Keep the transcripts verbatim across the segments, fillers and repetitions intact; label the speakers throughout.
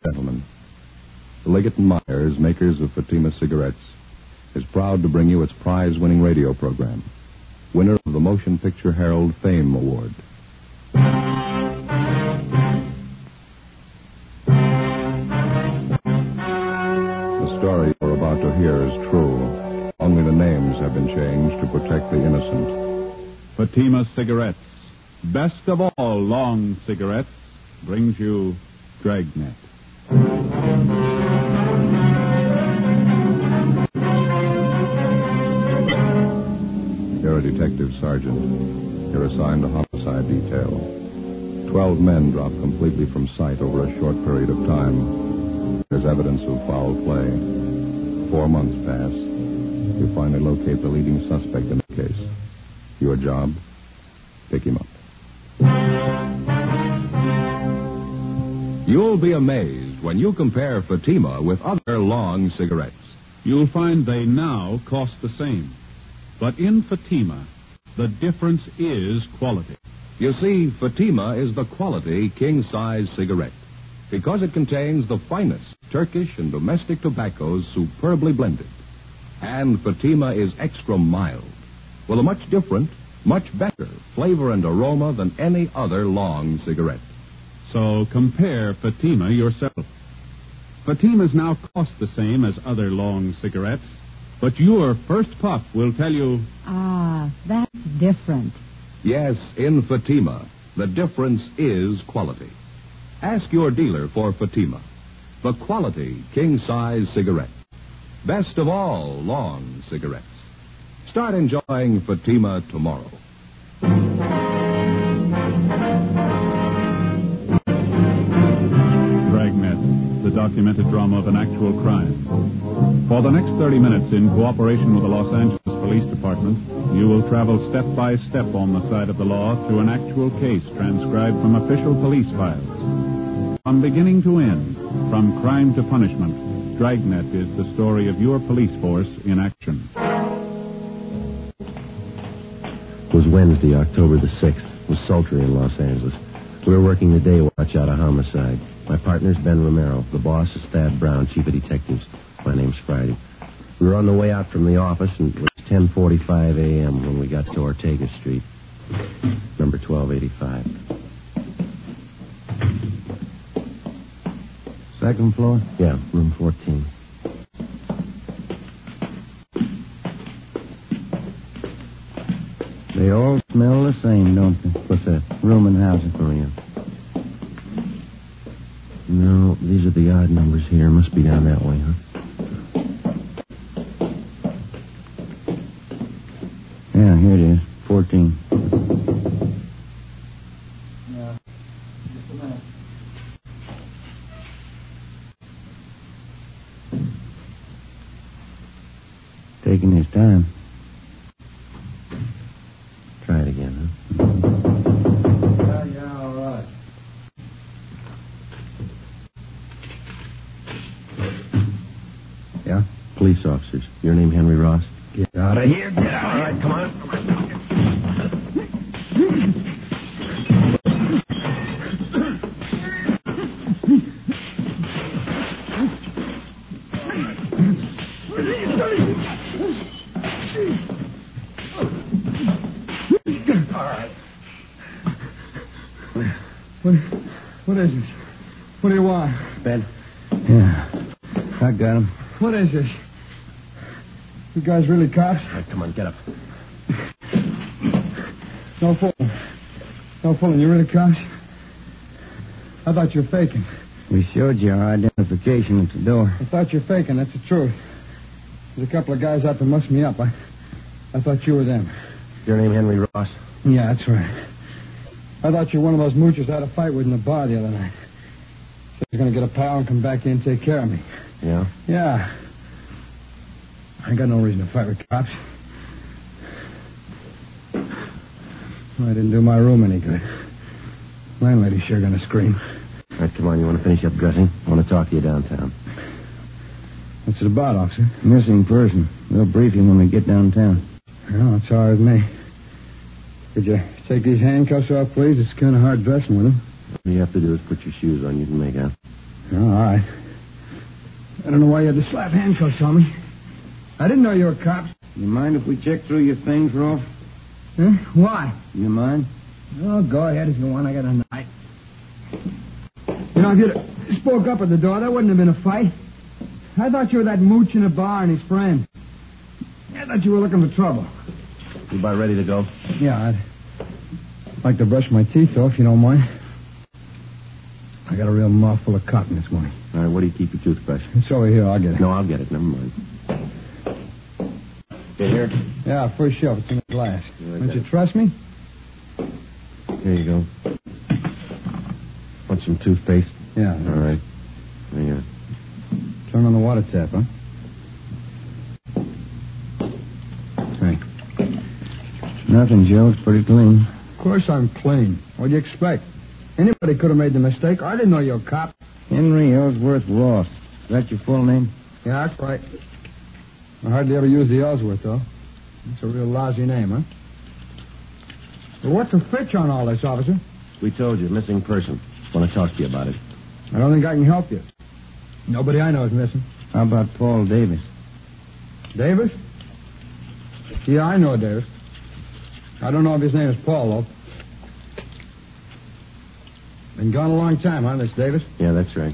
Speaker 1: gentlemen, Liggett and Myers, makers of Fatima cigarettes, is proud to bring you its prize-winning radio program, winner of the Motion Picture Herald Fame Award. The story you're about to hear is true. Only the names have been changed to protect the innocent.
Speaker 2: Fatima Cigarettes, best of all long cigarettes, brings you Dragnet.
Speaker 1: You're a detective sergeant. You're assigned to homicide detail. Twelve men drop completely from sight over a short period of time. There's evidence of foul play. Four months pass. You finally locate the leading suspect in the case. Your job? Pick him up.
Speaker 3: You'll be amazed when you compare Fatima with other long cigarettes.
Speaker 2: You'll find they now cost the same. But in Fatima, the difference is quality.
Speaker 3: You see, Fatima is the quality king-size cigarette because it contains the finest Turkish and domestic tobaccos superbly blended. And Fatima is extra mild, with a much different, much better flavor and aroma than any other long cigarette.
Speaker 2: So compare Fatima yourself. Fatimas now cost the same as other long cigarettes, but your first puff will tell you...
Speaker 4: Ah, that's different.
Speaker 3: Yes, in Fatima, the difference is quality. Ask your dealer for Fatima, the quality king-size cigarette. Best of all long cigarettes. Start enjoying Fatima tomorrow.
Speaker 2: Dragnet, the documented drama of an actual crime. For the next thirty minutes, in cooperation with the Los Angeles Police Department, you will travel step by step on the side of the law through an actual case transcribed from official police files. From beginning to end, from crime to punishment, Dragnet is the story of your police force in action.
Speaker 5: It was Wednesday, October the sixth. It was sultry in Los Angeles. We were working the day watch out of homicide. My partner's Ben Romero. The boss is Thad Brown, chief of detectives. My name's Friday. We were on the way out from the office, and it was ten forty-five a.m. when we got to Ortega Street, number twelve eighty-five.
Speaker 6: Second floor?
Speaker 5: Yeah, room fourteen.
Speaker 6: They all smell the same, don't they?
Speaker 5: What's that?
Speaker 6: Room and housing.
Speaker 5: Oh, yeah. No, these are the odd numbers here. Must be down that way, huh?
Speaker 6: Yeah, here it is. fourteen.
Speaker 7: Yeah. Just a minute.
Speaker 6: Taking his time.
Speaker 5: Try it again, huh?
Speaker 7: Yeah, yeah, all right.
Speaker 6: Yeah?
Speaker 5: Police officers. Your name Henry Ross?
Speaker 6: Get out of here. Get out.
Speaker 5: All right, come on. Come on.
Speaker 7: What, what is this? What do you want?
Speaker 6: Ben? Yeah. I got him.
Speaker 7: What is this? You guys really cops?
Speaker 5: All right, come on, get up.
Speaker 7: No fooling. No fooling. You really cops? I thought you were faking.
Speaker 6: We showed you our identification at the door.
Speaker 7: I thought you were faking. That's the truth. There's a couple of guys out to muss me up. I, I thought you were them.
Speaker 5: Your name Henry Ross?
Speaker 7: Yeah, that's right. I thought you were one of those moochers I had a fight with in the bar the other night. I was going to get a pal and come back in and take care of me.
Speaker 5: Yeah?
Speaker 7: Yeah. I ain't got no reason to fight with cops. Well, I didn't do my room any good. Landlady's sure going to scream.
Speaker 5: All right, come on. You want to finish up dressing? I want to talk to you downtown.
Speaker 7: What's it about, officer?
Speaker 6: Missing person. We'll brief him when we get downtown.
Speaker 7: Well, it's all right with me. Could you take these handcuffs off, please? It's kind of hard dressing with them.
Speaker 5: All you have to do is put your shoes on. You can make out.
Speaker 7: All right. I don't know why you had to slap handcuffs on me. I didn't know you were cops.
Speaker 6: You mind if we check through your things, Rolf?
Speaker 7: Huh? Why?
Speaker 6: You mind?
Speaker 7: Oh, go ahead if you want. I got a knife. You know, if you'd spoke up at the door, that wouldn't have been a fight. I thought you were that mooch in the bar and his friend. I thought you were looking for trouble.
Speaker 5: You about ready to go?
Speaker 7: Yeah, I'd like to brush my teeth off, if you don't mind. I got a real mouthful of cotton this morning.
Speaker 5: All right, where do you keep your toothbrush?
Speaker 7: It's over here. I'll get it.
Speaker 5: No, I'll get it. Never mind. You here?
Speaker 7: Yeah, first shelf. It's in the glass.
Speaker 5: Yeah,
Speaker 7: Don't you trust me?
Speaker 5: Here you go. Want some toothpaste?
Speaker 7: Yeah.
Speaker 5: All right. There you are.
Speaker 7: Turn on the water tap, huh? Hey.
Speaker 6: Nothing, Joe. It's pretty clean.
Speaker 7: Of course I'm clean. What do you expect? Anybody could have made the mistake. I didn't know you were a cop.
Speaker 6: Henry Ellsworth Ross. Is that your full name?
Speaker 7: Yeah, that's right. I hardly ever use the Ellsworth, though. It's a real lousy name, huh? Well, what's the fitch on all this, officer?
Speaker 5: We told you, missing person. Want to talk to you about it.
Speaker 7: I don't think I can help you. Nobody I know is missing.
Speaker 6: How about Paul Davis?
Speaker 7: Davis? Yeah, I know Davis. I don't know if his name is Paul, though. Been gone a long time, huh, Miss Davis?
Speaker 5: Yeah, that's right.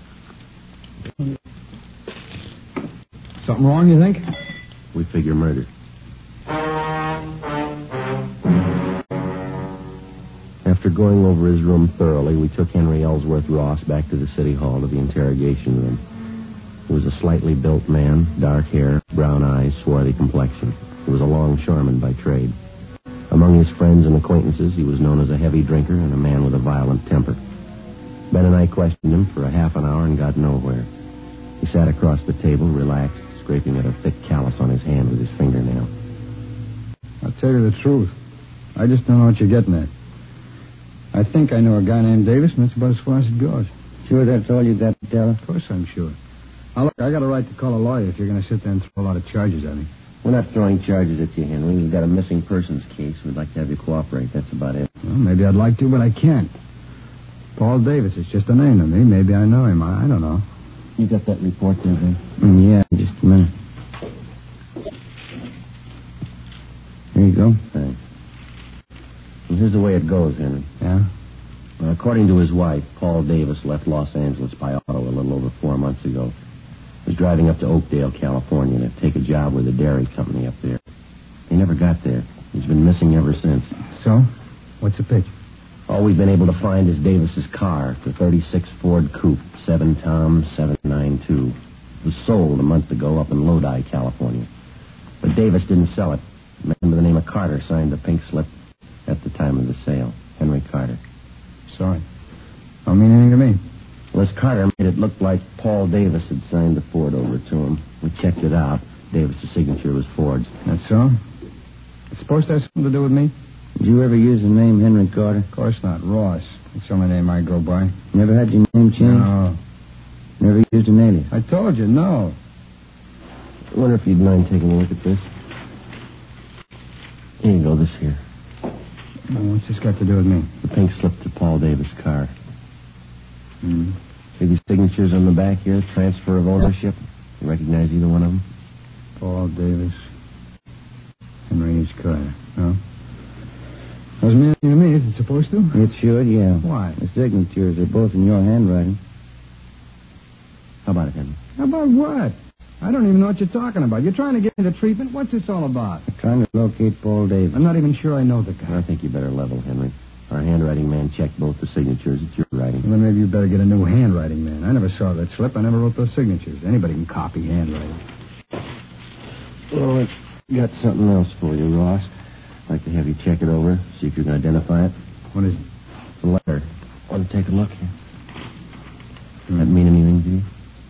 Speaker 7: Something wrong, you think?
Speaker 5: We figure murder. After going over his room thoroughly, we took Henry Ellsworth Ross back to the city hall to the interrogation room. He was a slightly built man, dark hair, brown eyes, swarthy complexion. He was a longshoreman by trade. Among his friends and acquaintances, he was known as a heavy drinker and a man with a violent temper. Ben and I questioned him for a half an hour and got nowhere. He sat across the table, relaxed, scraping at a thick callus on his hand with his fingernail.
Speaker 7: I'll tell you the truth. I just don't know what you're getting at. I think I know a guy named Davis, and that's about as far as it goes.
Speaker 6: Sure that's all you got to tell us?
Speaker 7: Of course I'm sure. Now, look, I got a right to call a lawyer if you're going to sit there and throw a lot of charges at me.
Speaker 5: We're not throwing charges at you, Henry. We've got a missing persons case. We'd like to have you cooperate. That's about it.
Speaker 7: Well, maybe I'd like to, but I can't. Paul Davis is just a name to me. Maybe I know him. I, I don't know.
Speaker 5: You got that report there, Ben?
Speaker 6: Mm, yeah, just a minute. Here you go.
Speaker 5: Thanks. Well, here's the way it goes, Henry.
Speaker 7: Yeah?
Speaker 5: Well, according to his wife, Paul Davis left Los Angeles by auto a little over four months ago. He was driving up to Oakdale, California, to take a job with a dairy company up there. He never got there. He's been missing ever since.
Speaker 7: So? What's the pitch?
Speaker 5: All we've been able to find is Davis's car, the thirty-six Ford Coupe, seven Tom seven nine two. It was sold a month ago up in Lodi, California. But Davis didn't sell it. A man by the name of Carter signed the pink slip at the time of the sale. Henry Carter.
Speaker 7: Sorry. Don't mean anything to me.
Speaker 5: Well, this Carter made it look like Paul Davis had signed the Ford over to him. We checked it out. Davis's signature was Ford's.
Speaker 7: That's so? It's supposed to have something to do with me?
Speaker 6: Did you ever use the name Henry Carter?
Speaker 7: Of course not. Ross. That's the only name I go by.
Speaker 6: Never had your name changed?
Speaker 7: No.
Speaker 6: Never used an alias?
Speaker 7: I told you, no.
Speaker 5: I wonder if you'd mind taking a look at this. Here you go, this here.
Speaker 7: Well, what's this got to do with me?
Speaker 5: The pink slip to Paul Davis' car.
Speaker 7: Hmm.
Speaker 5: See these signatures on the back here? Transfer of ownership. You recognize either one of them?
Speaker 7: Paul Davis. Henry H. Carter. No? Doesn't mean anything to me. Is it supposed to?
Speaker 6: It should, yeah.
Speaker 7: Why?
Speaker 6: The signatures are both in your handwriting.
Speaker 5: How about it, Henry?
Speaker 7: How about what? I don't even know what you're talking about. You're trying to get into treatment? What's this all about?
Speaker 6: I'm trying to locate Paul Davis.
Speaker 7: I'm not even sure I know the guy.
Speaker 5: I think you better level, Henry. Our handwriting man checked both the signatures. It's your writing.
Speaker 7: Well, then maybe you better get a new handwriting man. I never saw that slip. I never wrote those signatures. Anybody can copy handwriting.
Speaker 5: Well, I've got something else for you, Ross. I'd like to have you check it over, see if you can identify it.
Speaker 7: What is it?
Speaker 5: It's a letter. Want to take a look here? Does that mean anything to you?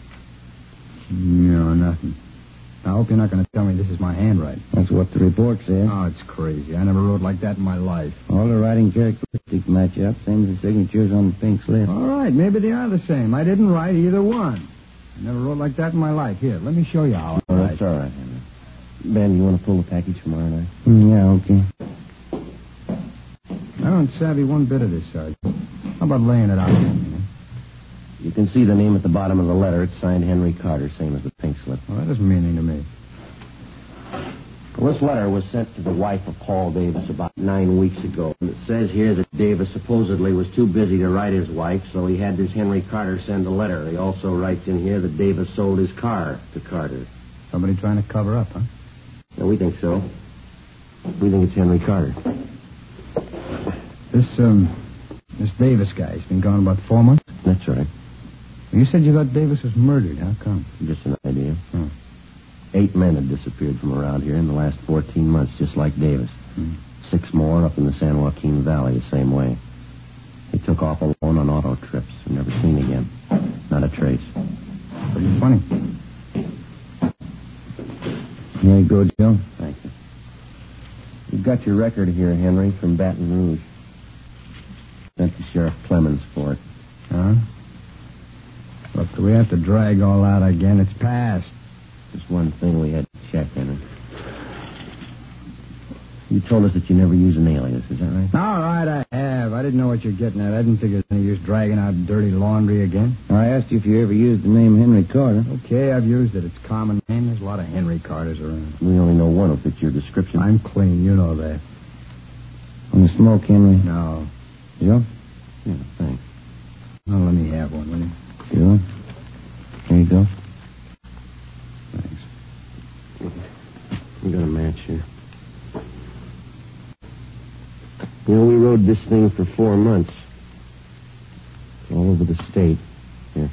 Speaker 7: No, nothing. I hope you're not going to tell me this is my handwriting.
Speaker 6: That's what the report said.
Speaker 7: Oh, it's crazy. I never wrote like that in my life.
Speaker 6: All the writing characteristics match up, same as the signatures on the pink slip.
Speaker 7: All right, maybe they are the same. I didn't write either one. I never wrote like that in my life. Here, let me show you how I
Speaker 5: Oh,
Speaker 7: write.
Speaker 5: that's all right, Henry. Ben, you want to pull the package tomorrow night?
Speaker 6: Mm, yeah, okay.
Speaker 7: I don't savvy one bit of this, Sergeant. How about laying it out for me?
Speaker 5: You can see the name at the bottom of the letter. It's signed Henry Carter, same as the pink slip.
Speaker 7: Well, that doesn't mean anything to me.
Speaker 5: Well, this letter was sent to the wife of Paul Davis about nine weeks ago. And it says here that Davis supposedly was too busy to write his wife, so he had this Henry Carter send a letter. He also writes in here that Davis sold his car to Carter.
Speaker 7: Somebody trying to cover up, huh?
Speaker 5: Yeah, we think so. We think it's Henry Carter.
Speaker 7: This, um, this Davis guy, he's been gone about four months?
Speaker 5: That's right.
Speaker 7: You said you thought Davis was murdered. How come?
Speaker 5: Just an idea.
Speaker 7: Hmm.
Speaker 5: Eight men had disappeared from around here in the last fourteen months, just like Davis.
Speaker 7: Hmm.
Speaker 5: Six more up in the San Joaquin Valley the same way. They took off alone on auto trips and never seen again. Not a trace.
Speaker 7: Pretty funny.
Speaker 6: Here you go, Joe.
Speaker 5: Thank you. You've got your record here, Henry, from Baton Rouge. Sent to Sheriff Clemens for it.
Speaker 7: Huh? Look, do we have to drag all out again? It's past.
Speaker 5: Just one thing we had to check, Henry. You told us that you never use an alias, is that right?
Speaker 7: All right, I have. I didn't know what you're getting at. I didn't think it was any use dragging out dirty laundry again.
Speaker 6: I asked you if you ever used the name Henry Carter.
Speaker 7: Okay, I've used it. It's a common name. There's a lot of Henry Carters around.
Speaker 5: We only know one who fits your description.
Speaker 7: I'm clean. You know that.
Speaker 6: On the smoke, Henry?
Speaker 7: No.
Speaker 6: Joe?
Speaker 5: Yeah, thanks.
Speaker 7: Well, let me have one, will you?
Speaker 6: Sure. Here you go.
Speaker 7: Thanks.
Speaker 5: We got a match here. You know, we rode this thing for four months. All over the state. Here.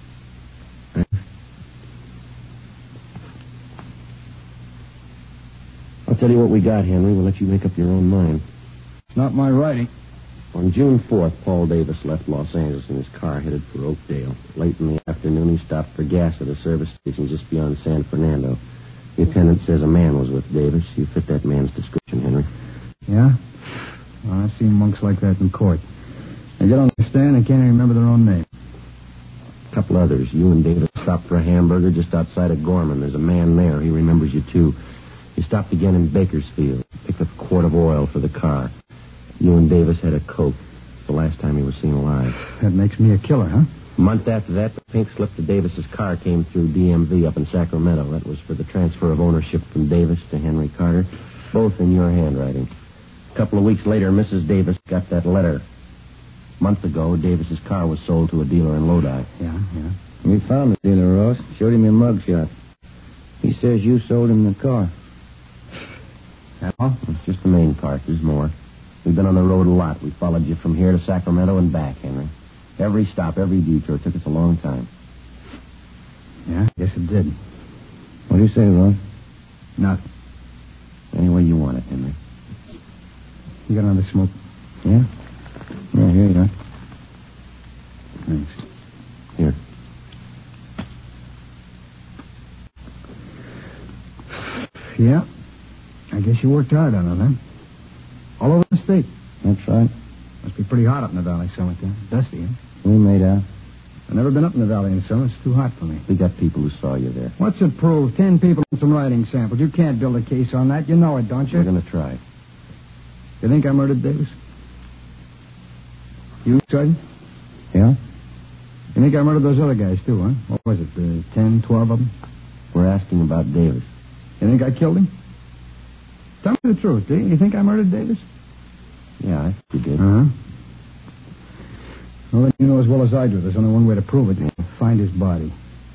Speaker 5: I'll tell you what we got, Henry. We'll let you make up your own mind.
Speaker 7: It's not my writing.
Speaker 5: On June fourth, Paul Davis left Los Angeles in his car headed for Oakdale. Late in the afternoon, he stopped for gas at a service station just beyond San Fernando. The attendant says a man was with Davis. You fit that man's description, Henry.
Speaker 7: Yeah? Well, I've seen monks like that in court. They get on the stand and can't even remember their own name.
Speaker 5: A couple others. You and Davis stopped for a hamburger just outside of Gorman. There's a man there. He remembers you, too. You stopped again in Bakersfield. Picked up a quart of oil for the car. You and Davis had a coat. It's the last time he was seen alive.
Speaker 7: That makes me a killer, huh?
Speaker 5: A month after that, the pink slip to Davis's car came through D M V up in Sacramento. That was for the transfer of ownership from Davis to Henry Carter, both in your handwriting. A couple of weeks later, Missus Davis got that letter. A month ago, Davis's car was sold to a dealer in Lodi.
Speaker 7: Yeah, yeah.
Speaker 6: We found the dealer, Ross. Showed him your mugshot. He says you sold him the car.
Speaker 7: That all?
Speaker 5: It's just the main part. There's more. We've been on the road a lot. We followed you from here to Sacramento and back, Henry. Every stop, every detour took us a long time.
Speaker 7: Yeah, guess it did.
Speaker 6: What do you say, Ross?
Speaker 7: Nothing.
Speaker 5: Any way you want it, Henry.
Speaker 7: You got another smoke?
Speaker 6: Yeah? Yeah, here you are.
Speaker 7: Thanks.
Speaker 5: Here.
Speaker 7: Yeah. I guess you worked hard on it, huh? All over the state.
Speaker 6: That's right.
Speaker 7: Must be pretty hot up in the valley summertime. Dusty, huh?
Speaker 6: We made out.
Speaker 7: I've never been up in the valley in summer. It's too hot for me.
Speaker 5: We got people who saw you there.
Speaker 7: What's it prove? Ten people and some writing samples. You can't build a case on that. You know it, don't you?
Speaker 5: We're going to try.
Speaker 7: You think I murdered Davis? You, Sergeant?
Speaker 6: Yeah?
Speaker 7: You think I murdered those other guys, too, huh? What was it, uh, ten, twelve of them?
Speaker 5: We're asking about Davis.
Speaker 7: You think I killed him? Tell me the truth, do you? You think I murdered Davis?
Speaker 5: Yeah, I think you did.
Speaker 7: Uh-huh. Well, then you know as well as I do. There's only one way to prove it. Find his body.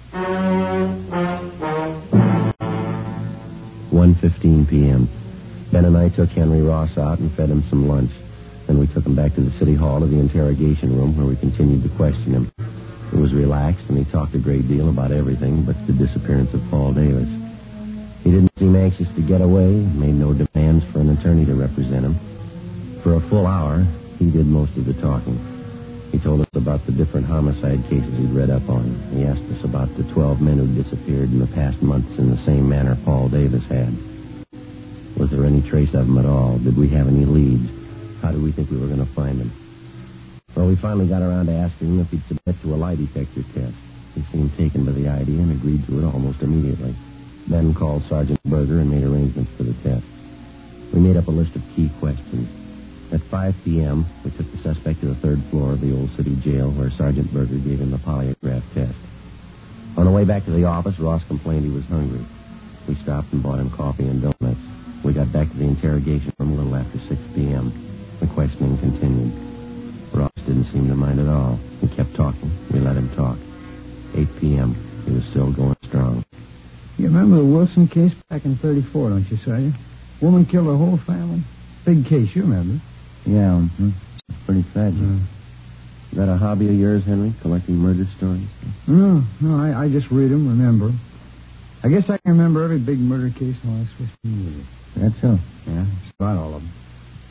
Speaker 5: one fifteen p.m. Ben and I took Henry Ross out and fed him some lunch. Then we took him back to the city hall to the interrogation room where we continued to question him. He was relaxed and he talked a great deal about everything but the disappearance of Paul Davis. He didn't seem anxious to get away, made no demands for an attorney to represent him. For a full hour, he did most of the talking. He told us about the different homicide cases he'd read up on. He asked us about the twelve men who'd disappeared in the past months in the same manner Paul Davis had. Was there any trace of them at all? Did we have any leads? How did we think we were going to find them? Well, we finally got around to asking him if he'd submit to a lie detector test. He seemed taken by the idea and agreed to it almost immediately. Ben called Sergeant Berger and made arrangements for the test. We made up a list of key questions. At five p.m., we took the suspect to the third floor of the old city jail where Sergeant Berger gave him the polygraph test. On the way back to the office, Ross complained he was hungry. We stopped and bought him coffee and donuts. We got back to the interrogation room a little after six p.m. The questioning continued. Ross didn't seem to mind at all. He kept talking. We let him talk. eight p.m. He was still going strong.
Speaker 7: You remember the Wilson case back in thirty-four, don't you, Sergeant? Woman killed her whole family. Big case, you remember?
Speaker 6: Yeah, mm-hmm. Pretty tragic.
Speaker 5: Uh, is that a hobby of yours, Henry, collecting murder stories?
Speaker 7: No, no, I, I just read them, remember. I guess I can remember every big murder case in the last fifteen years.
Speaker 6: That's so.
Speaker 7: Yeah, just about all of them.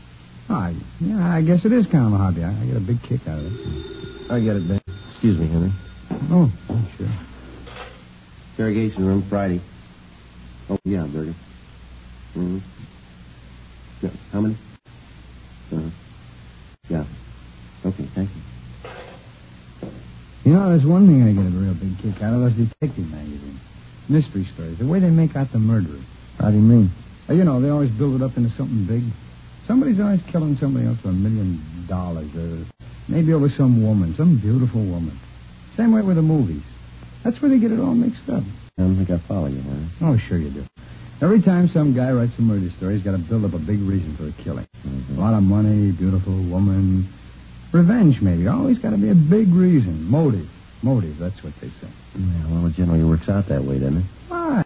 Speaker 7: I, yeah, I guess it is kind of a hobby. I, I get a big kick out of it.
Speaker 5: I get it, Ben. Excuse me, Henry.
Speaker 7: Oh, oh, sure.
Speaker 5: Interrogation room, Friday. Oh, yeah, Berger. Mm-hmm. Yeah, how many? Uh-huh. Yeah. Okay, thank you.
Speaker 7: You know, there's one thing I get a real big kick out of, those detective magazines. Mystery stories, the way they make out the murderer.
Speaker 6: How do you mean?
Speaker 7: Uh, you know, they always build it up into something big. Somebody's always killing somebody else for a million dollars, or maybe over some woman, some beautiful woman. Same way with the movies. That's where they get it all mixed up.
Speaker 5: I don't think I follow you, Henry.
Speaker 7: Oh, sure you do. Every time some guy writes a murder story, he's got to build up a big reason for a killing.
Speaker 5: Mm-hmm.
Speaker 7: A lot of money, beautiful woman, revenge maybe. Always got to be a big reason. Motive. Motive, that's what they say.
Speaker 5: Yeah, well, it generally works out that way, doesn't it?
Speaker 7: Why?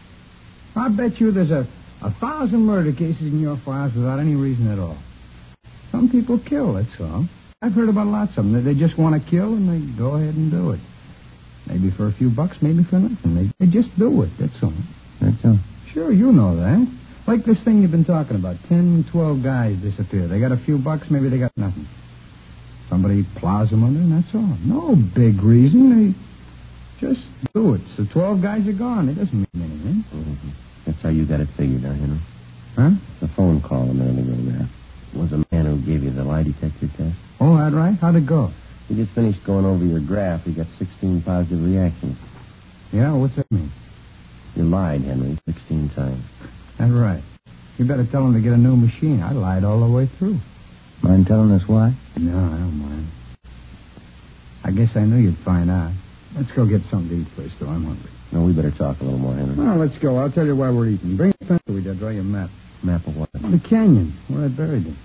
Speaker 7: I bet you there's a, a thousand murder cases in your files without any reason at all. Some people kill, that's all. I've heard about lots of them. They, they just want to kill, and they go ahead and do it. Maybe for a few bucks, maybe for nothing. They, they just do it, that's all.
Speaker 6: That's so.
Speaker 7: Sure, you know that. Like this thing you've been talking about. Ten, twelve guys disappear. They got a few bucks, maybe they got nothing. Somebody plows them under, and that's all. No big reason. They just do it. So twelve guys are gone. It doesn't mean anything.
Speaker 5: Mm-hmm. That's how you got it figured out, Henry.
Speaker 7: Huh?
Speaker 5: The phone call a minute ago there. Was the man who gave you the lie detector test.
Speaker 7: Oh, that right? How'd it go?
Speaker 5: He just finished going over your graph. He got sixteen positive reactions.
Speaker 7: Yeah, what's that mean?
Speaker 5: You lied, Henry, sixteen times.
Speaker 7: That's right. You better tell him to get a new machine. I lied all the way through.
Speaker 6: Mind telling us why?
Speaker 7: No, I don't mind. I guess I knew you'd find out. Let's go get something to eat first, though. I'm hungry.
Speaker 5: No, we better talk a little more, Henry.
Speaker 7: Well, let's go. I'll tell you why we're eating. Bring a pencil with you. I'll draw you a map.
Speaker 5: Map of what?
Speaker 7: The canyon, where I buried it.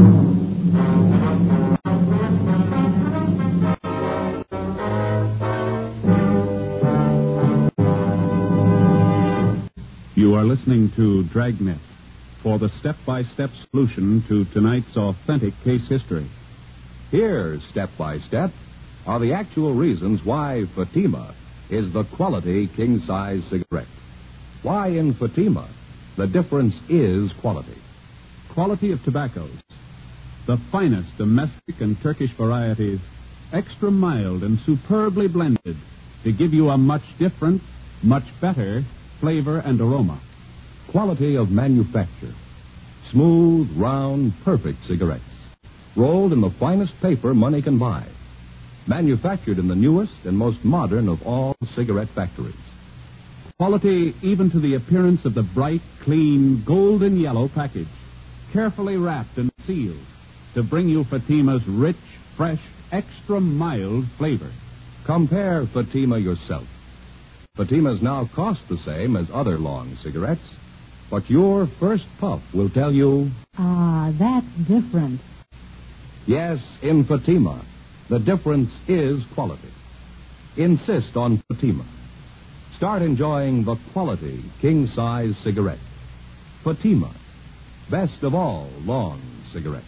Speaker 2: You are listening to Dragnet for the step-by-step solution to tonight's authentic case history.
Speaker 3: Here, step by step, are the actual reasons why Fatima is the quality king-size cigarette. Why in Fatima, the difference is quality.
Speaker 2: Quality of tobaccos. The finest domestic and Turkish varieties, extra mild and superbly blended to give you a much different, much better flavor and aroma.
Speaker 3: Quality of manufacture. Smooth, round, perfect cigarettes. Rolled in the finest paper money can buy. Manufactured in the newest and most modern of all cigarette factories.
Speaker 2: Quality even to the appearance of the bright, clean, golden yellow package. Carefully wrapped and sealed to bring you Fatima's rich, fresh, extra mild flavor.
Speaker 3: Compare Fatima yourself. Fatimas now cost the same as other long cigarettes, but your first puff will tell you...
Speaker 4: Ah, that's different.
Speaker 3: Yes, in Fatima, the difference is quality. Insist on Fatima. Start enjoying the quality king-size cigarette. Fatima, best of all long cigarettes.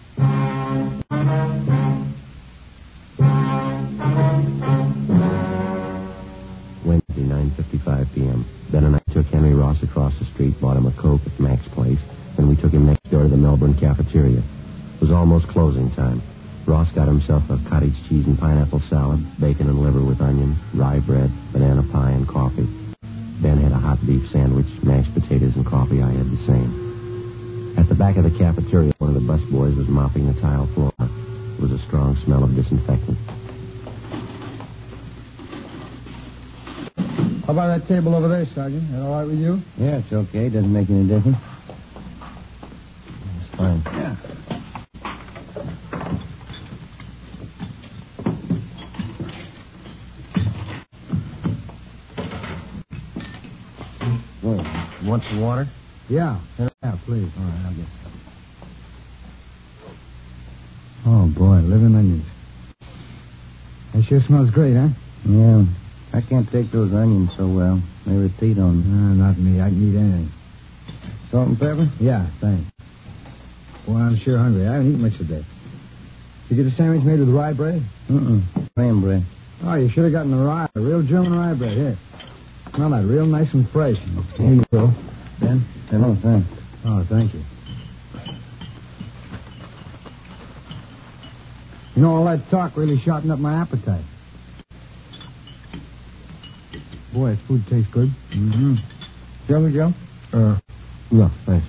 Speaker 5: Wednesday, nine fifty-five p.m. Ben and I took Henry Ross across the street, bought him a Coke at Mac's place, and we took him next door to the Melbourne cafeteria. It was almost closing time. Ross got himself a cottage cheese and pineapple salad, bacon and liver with onions, rye bread, banana pie, and coffee. Ben had a hot beef sandwich, mashed potatoes, and coffee. I had the same. At the back of the cafeteria, one of the busboys was mopping the tile floor. There was a strong smell of disinfectant.
Speaker 7: How about that table over there, Sergeant? That all right with you?
Speaker 6: Yeah, it's okay. Doesn't make any difference.
Speaker 5: It's fine.
Speaker 7: Yeah.
Speaker 5: Want some water?
Speaker 7: Yeah. Yeah, please. All right, I'll get some. Oh, boy, living onions. That sure smells great, huh?
Speaker 6: Yeah. I can't take those onions so well. They repeat on me.
Speaker 7: Uh, not me. I can eat anything.
Speaker 6: Salt and pepper?
Speaker 7: Yeah, thanks. Boy, I'm sure hungry. I haven't eaten much today. Did you get a sandwich made with rye bread?
Speaker 6: Mm-mm. Plain bread.
Speaker 7: Oh, you should have gotten the rye. A real German rye bread. Here. Smell that real nice and fresh. Here you go. Ben?
Speaker 6: Oh, thanks.
Speaker 7: Oh, thank you. You know, all that talk really shortened up my appetite. Boy, this food tastes good.
Speaker 6: Mm-hmm. Sugar, Joe?
Speaker 7: Uh, no, thanks.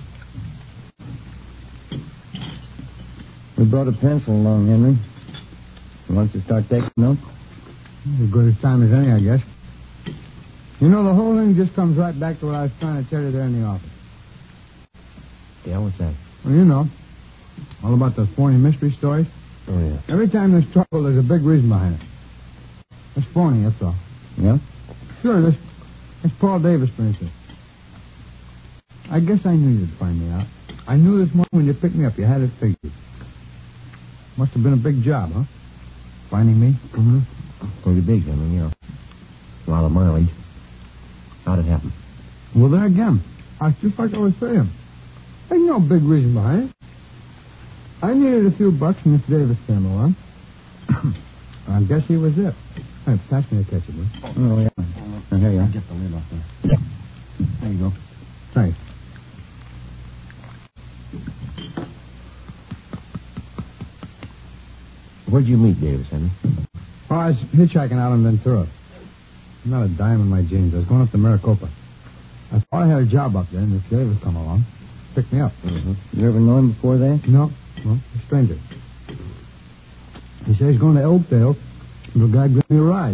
Speaker 6: We brought a pencil along, Henry. You want to start taking notes?
Speaker 7: As good a time as any, I guess. You know, the whole thing just comes right back to what I was trying to tell you there in the office.
Speaker 5: Yeah, what's that?
Speaker 7: Well, you know, all about those phony mystery stories.
Speaker 5: Oh, yeah.
Speaker 7: Every time there's trouble, there's a big reason behind it. It's phony, that's all.
Speaker 6: Yeah?
Speaker 7: Sure, this, this Paul Davis, for instance. I guess I knew you'd find me out. I knew this morning when you picked me up, you had it figured. Must have been a big job, huh? Finding me?
Speaker 5: Mm-hmm. Pretty big, I mean, you know. A lot of mileage. How'd it happen?
Speaker 7: Well, there again. I just like I was saying. There's no big reason behind it. I needed a few bucks, and Miss Davis came along. I guess he was it. Hey, pass me a ketchup, will you?
Speaker 6: Oh, yeah. Oh, here you are.
Speaker 5: Get the lid off there.
Speaker 7: There you go. Thanks.
Speaker 5: Where'd you meet Davis, Henry?
Speaker 7: Oh, I was hitchhiking out in Ventura. Not a dime in my jeans. I was going up to Maricopa. I thought I had a job up there, and Miss Davis come along. Picked me up.
Speaker 6: Mm-hmm. You ever know him before that?
Speaker 7: No. Well, a stranger. He said he's going to Oakdale. The guy give me a ride.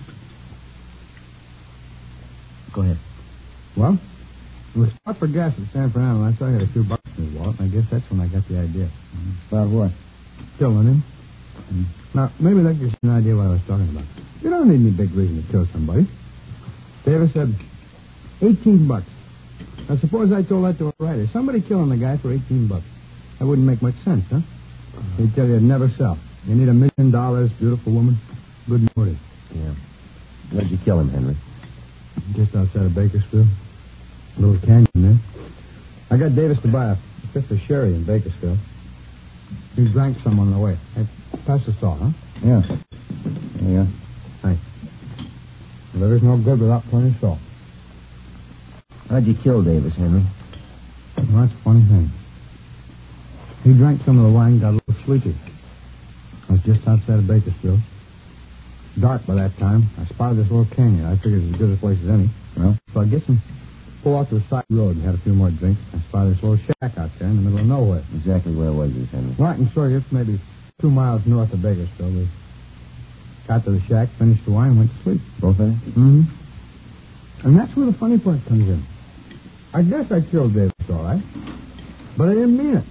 Speaker 5: Go ahead.
Speaker 7: Well, it was stopped for gas at San Fernando, and I saw he had a few bucks in his wallet, and I guess that's when I got the idea.
Speaker 6: Mm-hmm. About what?
Speaker 7: Killing him. Mm-hmm. Now, maybe that gives you an idea what I was talking about. You don't need any big reason to kill somebody. Davis said eighteen bucks. Now, suppose I told that to a writer. Somebody killing a guy for eighteen bucks. That wouldn't make much sense, huh? He'd tell you it'd never sell. You need a million dollars, beautiful woman, good motive.
Speaker 5: Yeah. Where'd you kill him, Henry?
Speaker 7: Just outside of Bakersfield. A little canyon there. I got Davis to buy a fifth of sherry in Bakersfield. He drank some on the way. Hey, pass the salt, huh?
Speaker 6: Yeah. There you are.
Speaker 7: Thanks. The liver's no good without plenty of salt.
Speaker 5: How'd you kill Davis, Henry?
Speaker 7: Well, that's a funny thing. He drank some of the wine, got a little sleepy. I was just outside of Bakersfield. Dark by that time. I spotted this little canyon. I figured it's as good a place as any.
Speaker 6: Well?
Speaker 7: So I get some, pull off to the side road and had a few more drinks. I spotted this little shack out there in the middle of nowhere.
Speaker 5: Exactly where was this, Henry?
Speaker 7: Well, I can show you. It's maybe two miles north of Bakersfield. We got to the shack, finished the wine, and went to sleep.
Speaker 5: Both of you?
Speaker 7: Mm-hmm. And that's where the funny part comes in. I guess I killed Davis, all right. But I didn't mean it.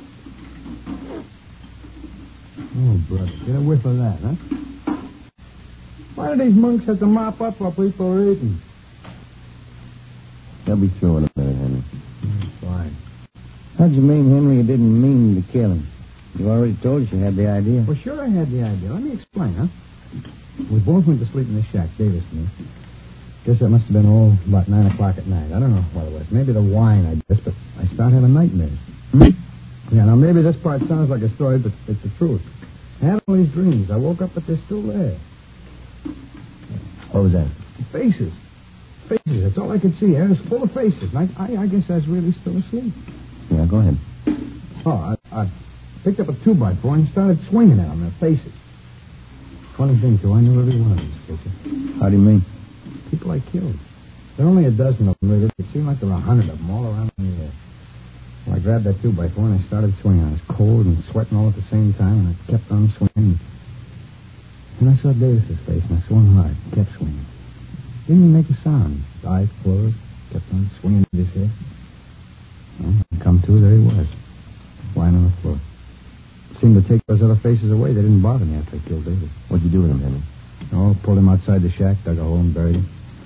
Speaker 7: Oh, brother, get a whiff of that, huh? Why do these monks have to mop up while people are eating?
Speaker 5: They'll be through in a minute, Henry.
Speaker 7: Mm, fine.
Speaker 6: How'd you mean Henry you didn't mean to kill him? You already told us you had the idea.
Speaker 7: Well, sure I had the idea. Let me explain, huh? We both went to sleep in the shack, Davis and me. Guess it must have been, oh, about nine o'clock at night. I don't know what it was. Maybe the wine, I guess, but I started having nightmares.
Speaker 6: Hmm?
Speaker 7: Yeah, now maybe this part sounds like a story, but it's the truth. I had all these dreams. I woke up, but they're still there.
Speaker 5: What was that?
Speaker 7: Faces. Faces. That's all I could see. It was full of faces. And I, I, I guess I was really still asleep.
Speaker 5: Yeah, go ahead.
Speaker 7: Oh, I, I picked up a two-by-four and started swinging at them, their faces. Funny thing, too, I knew every one of these faces.
Speaker 6: How do you mean?
Speaker 7: People I killed. There are only a dozen of them, really. It seemed like there were a hundred of them all around me there. Well, I grabbed that two-by-four and I started swinging. I was cold and sweating all at the same time, and I kept on swinging. And I saw Davis's face, and I swung hard, kept swinging. Didn't even make a sound. His eyes closed, kept on swinging at his head. Well, come to, there he was, lying on the floor. It seemed to take those other faces away. They didn't bother me after I killed Davis.
Speaker 5: What'd you do with him, Henry?
Speaker 7: Oh, pulled him outside the shack, dug a hole and buried him.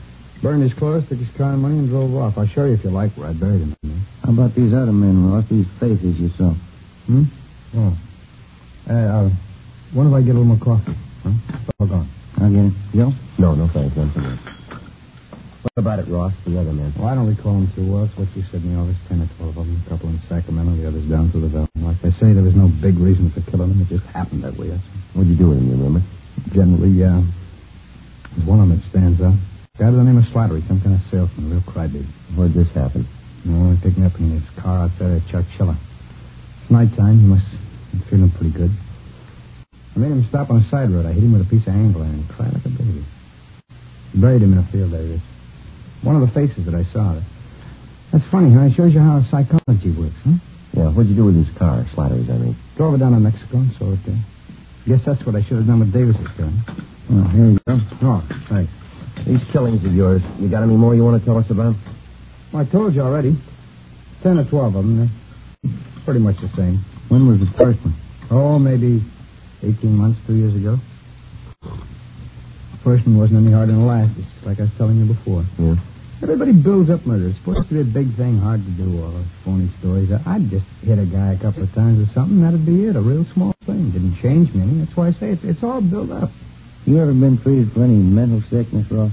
Speaker 7: Burned his clothes, took his car and money, and drove off. I'll show you if you like where I buried him.
Speaker 6: How about these other men, Ross? These faces you saw?
Speaker 7: Hmm? Oh. Uh, uh, when do I get a little more coffee? Huh? Hold on.
Speaker 6: I'll get it. Joe?
Speaker 5: No, no thanks. None for me. What about it, Ross? The other men?
Speaker 7: Well, I don't recall them too well. It's what you said in the office. Ten or twelve of them. A couple in Sacramento, the others down through the valley. Like they say, there was no big reason for killing them. It just happened that way. That's
Speaker 5: What'd you do with them, you remember?
Speaker 7: Generally, yeah. There's one of them that stands out. Guy by the name of Slattery, some kind of salesman, real crybaby.
Speaker 5: Where'd this happen?
Speaker 7: No, he picked me up in his car outside of Churchilla. It's nighttime. He must be feeling pretty good. I made him stop on a side road. I hit him with a piece of angle iron and he cried like a baby. Buried him in a field there. It is. One of the faces that I saw. That's funny, huh? It shows you how psychology works, huh?
Speaker 5: Yeah, what'd you do with his car, Slattery's, I mean?
Speaker 7: Drove it down to Mexico and sold it there. Guess that's what I should have done with Davis's car.
Speaker 6: Oh, here you go.
Speaker 7: Oh, thanks.
Speaker 5: These killings of yours, you got any more you want to tell us about?
Speaker 7: Well, I told you already. Ten or twelve of them. They're pretty much the same.
Speaker 6: When was the first one?
Speaker 7: Oh, maybe eighteen months, two years ago. The first one wasn't any harder than the last. It's like I was telling you before.
Speaker 5: Yeah.
Speaker 7: Everybody builds up murder. It's supposed to be a big thing, hard to do, all those phony stories. I'd just hit a guy a couple of times or something, that'd be it. A real small thing. Didn't change me any. That's why I say it's, it's all built up.
Speaker 6: You ever been treated for any mental sickness, Ross?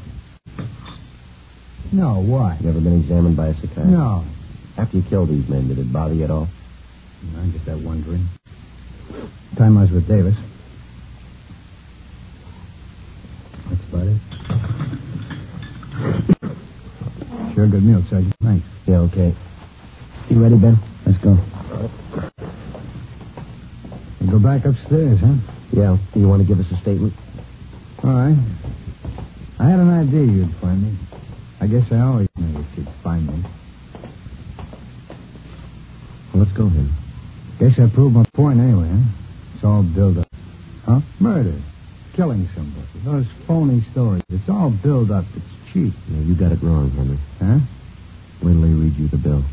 Speaker 7: No, why?
Speaker 5: You ever been examined by a psychiatrist?
Speaker 7: No.
Speaker 5: After you killed these men, did it bother you at all?
Speaker 7: I'm just that wondering. The time I was with Davis. That's about it. Sure good meal, Sergeant. Thanks.
Speaker 5: Yeah, okay. You ready, Ben?
Speaker 6: Let's go.
Speaker 7: We go back upstairs, huh?
Speaker 5: Yeah. You want to give us a statement?
Speaker 7: All right. I had an idea you'd find me. I guess I always knew that you'd find me.
Speaker 5: Well, let's go then.
Speaker 7: Guess I proved my point anyway, huh? It's all built up. Huh? Murder. Killing somebody. Those phony stories. It's all built up. It's cheap.
Speaker 5: Yeah, you got it wrong, Henry.
Speaker 7: Huh?
Speaker 5: Wait till they read you the bill.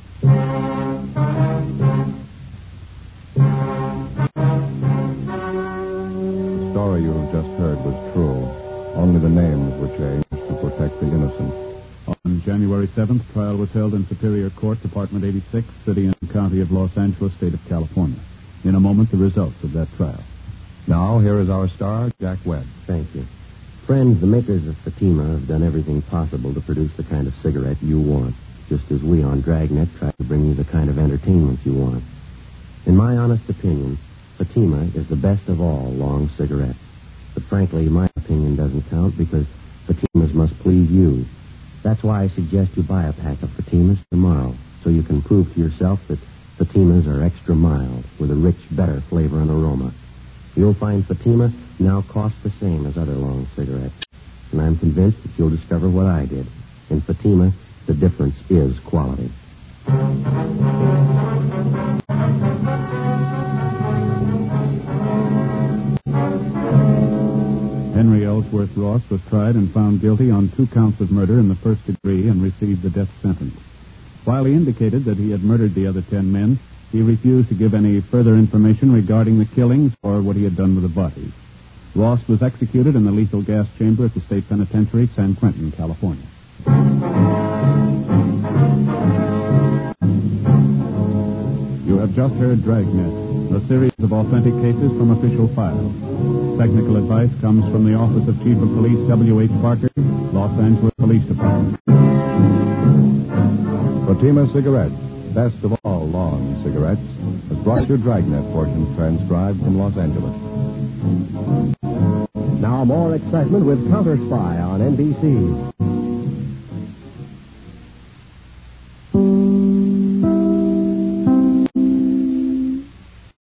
Speaker 1: The story you have just heard was true. Only the names were changed to protect the innocent.
Speaker 2: On January seventh, trial was held in Superior Court, Department eighty-six, City and County of Los Angeles, State of California. In a moment, the results of that trial.
Speaker 1: Now, here is our star, Jack Webb.
Speaker 5: Thank you. Friends, the makers of Fatima have done everything possible to produce the kind of cigarette you want, just as we on Dragnet try to bring you the kind of entertainment you want. In my honest opinion, Fatima is the best of all long cigarettes. But frankly, my opinion doesn't count because Fatimas must please you. That's why I suggest you buy a pack of Fatimas tomorrow, so you can prove to yourself that Fatimas are extra mild, with a rich, better flavor and aroma. You'll find Fatima now costs the same as other long cigarettes. And I'm convinced that you'll discover what I did. In Fatima, the difference is quality.
Speaker 2: Henry Ellsworth Ross was tried and found guilty on two counts of murder in the first degree and received the death sentence. While he indicated that he had murdered the other ten men, he refused to give any further information regarding the killings or what he had done with the bodies. Ross was executed in the lethal gas chamber at the State Penitentiary, San Quentin, California. You have just heard Dragnet, a series of authentic cases from official files. Technical advice comes from the Office of Chief of Police W H Parker, Los Angeles Police Department.
Speaker 1: Fatima Cigarettes, best of all long cigarettes, has brought you Dragnet portions transcribed from Los Angeles.
Speaker 5: Now more excitement with Counter Spy on N B C.